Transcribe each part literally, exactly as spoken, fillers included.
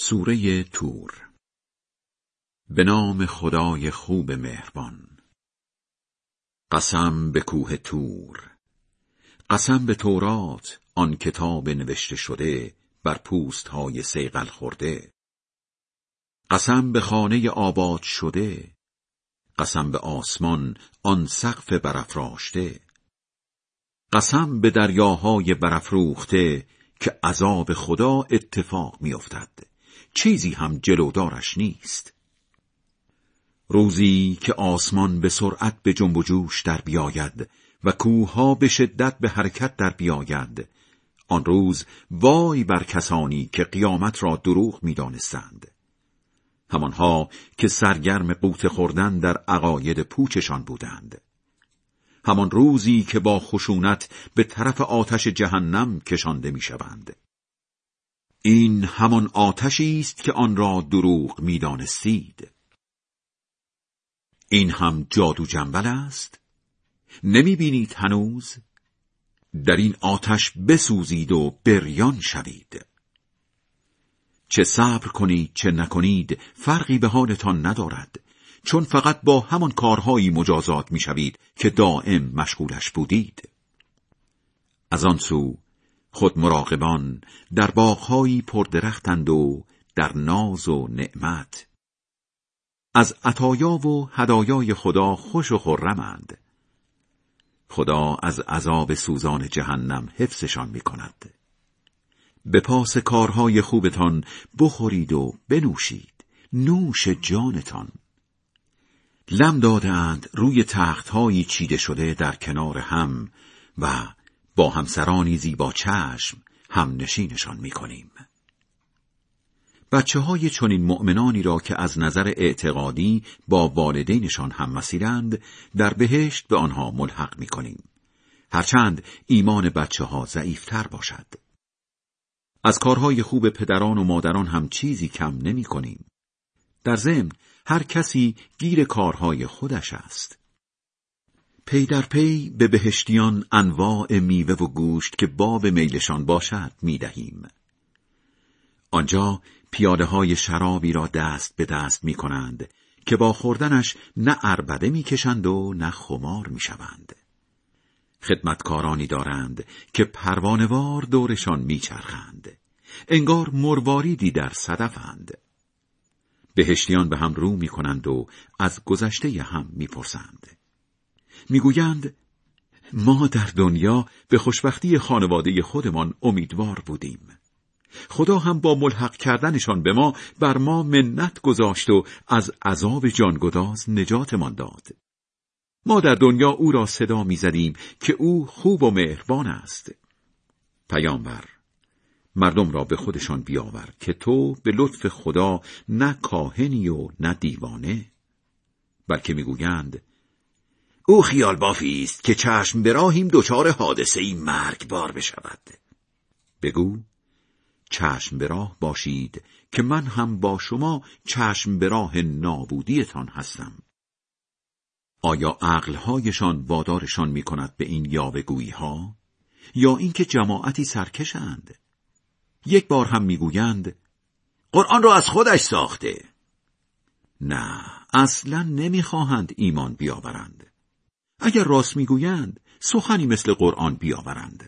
سوره طور. به نام خدای خوب مهربان. قسم به کوه طور، قسم به تورات، آن کتاب نوشته شده بر پوست های صیقل خورده. قسم به خانه آباد شده، قسم به آسمان آن سقف برافراشته. قسم به دریاهای برافروخته که عذاب خدا اتفاق می افتد، چیزی هم جلودارش نیست. روزی که آسمان به سرعت به جنب و جوش در بیاید و کوهها به شدت به حرکت در بیاید، آن روز وای بر کسانی که قیامت را دروغ می دانستند. همانها که سرگرم قوت خوردن در عقاید پوچشان بودند. همان روزی که با خشونت به طرف آتش جهنم کشانده می شوند. این همان آتشی است که آن را دروغ می دانستید. این هم جادو جنبل است؟ نمی بینید هنوز؟ در این آتش بسوزید و بریان شوید. چه صبر کنید چه نکنید فرقی به حالتان ندارد، چون فقط با همان کارهایی مجازات می شوید که دائم مشغولش بودید. از آن سو خود مراقبان در باغهایی پردرختند و در ناز و نعمت. از عطایا و هدایای خدا خوش و خرمند. خدا از عذاب سوزان جهنم حفظشان می کند. به پاس کارهای خوبتان بخورید و بنوشید، نوش جانتان. لم دادند روی تختهایی چیده شده در کنار هم و با همسرانی زیبا چشم هم نشینشان می کنیم. بچه های چنین مؤمنانی را که از نظر اعتقادی با والدینشان هم مسیرند در بهشت به آنها ملحق می کنیم، هرچند ایمان بچه ها ضعیفتر باشد. از کارهای خوب پدران و مادران هم چیزی کم نمی کنیم. در ضمن هر کسی گیر کارهای خودش است. پی در پی به بهشتیان انواع میوه و گوشت که باب میلشان باشد می دهیم. آنجا پیاله های شرابی را دست به دست می کنند که با خوردنش نه عربده می کشند و نه خمار می شوند. خدمتکارانی دارند که پروانه‌وار دورشان می چرخند، انگار مرواریدی در صدفند. بهشتیان به هم رو می کنند و از گذشته هم می پرسند. می گویند ما در دنیا به خوشبختی خانواده خودمان امیدوار بودیم. خدا هم با ملحق کردنشان به ما بر ما منت گذاشت و از عذاب جانگداز نجاتمان داد. ما در دنیا او را صدا می زدیم که او خوب و مهربان است. پیامبر، مردم را به خودشان بیاور که تو به لطف خدا نه کاهنی و نه دیوانه. بلکه میگویند او خیال بافی است که چشم به راهیم دچار حادثه‌ای مرگبار بشود. بگو چشم به راه باشید که من هم با شما چشم به راه نابودیتان هستم. آیا عقلهایشان وادارشان می کند به این یاوه‌گویی ها؟ یا اینکه جماعتی سرکشند؟ یک بار هم میگویند قرآن را از خودش ساخته. نه، اصلا نمیخواهند ایمان بیاورند. اگر راست میگویند سخنی مثل قرآن بیاورند.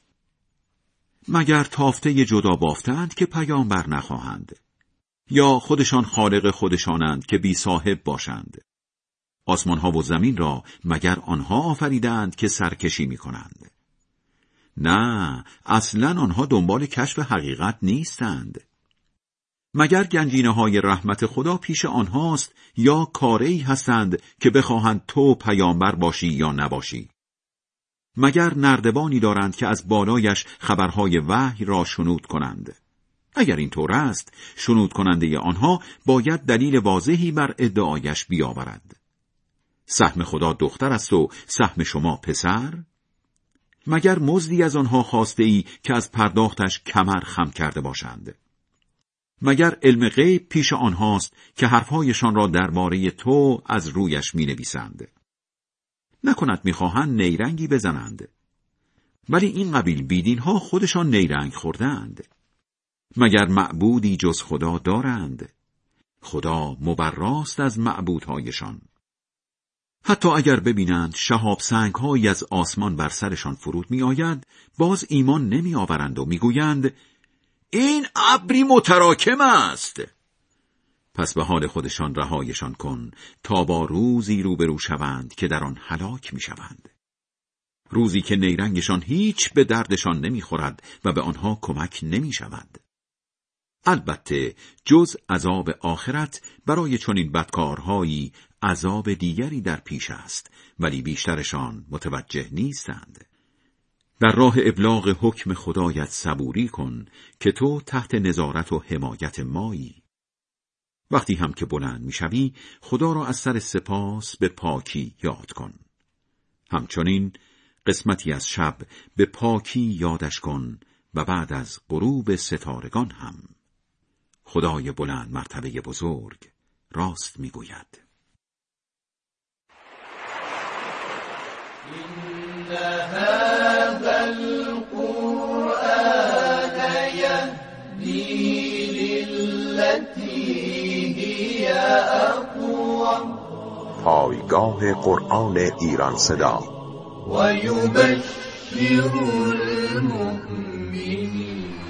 مگر تافته جدا بافتند که پیامبر نخواهند؟ یا خودشان خالق خودشانند که بی صاحب باشند؟ آسمان ها و زمین را مگر آنها آفریدند که سرکشی می کنند؟ نه، اصلا آنها دنبال کشف حقیقت نیستند. مگر گنجینه های رحمت خدا پیش آنهاست یا کاری هستند که بخواهند تو پیامبر باشی یا نباشی؟ مگر نردبانی دارند که از بالایش خبرهای وحی را شنود کنند؟ اگر اینطور است، شنود کننده آنها باید دلیل واضحی بر ادعایش بیاورد. سهم خدا دختر است و سهم شما پسر؟ مگر مزدی از آنها خواسته ای که از پرداختش کمر خم کرده باشند؟ مگر علم غیب پیش آنهاست که حرفهایشان را درباره تو از رویش می نویسند؟ نکند می خواهند نیرنگی بزنند. ولی این قبیل بیدین ها خودشان نیرنگ خوردند. مگر معبودی جز خدا دارند؟ خدا مبراست از معبودهایشان. حتی اگر ببینند شهاب سنگ‌هایی از آسمان بر سرشان فرود می آید، باز ایمان نمی آورند و می گویند این ابری متراکم است. پس به حال خودشان رهایشان کن تا با روزی روبرو شوند که در آن هلاک می شوند. روزی که نیرنگشان هیچ به دردشان نمی خورد و به آنها کمک نمی شود. البته جز عذاب آخرت برای چنین بدکارهایی عذاب دیگری در پیش است، ولی بیشترشان متوجه نیستند. در راه ابلاغ حکم خدایت صبوری کن که تو تحت نظارت و حمایت مایی. وقتی هم که بلند میشوی خدا را از سر سپاس به پاکی یاد کن. همچنین قسمتی از شب به پاکی یادش کن و بعد از غروب ستارگان هم. خدای بلند مرتبه بزرگ راست میگوید. إن هذا القرآن يهدي للتي هي أقوم. پایگاه قرآن ایران صدا. و یبشر المؤمنین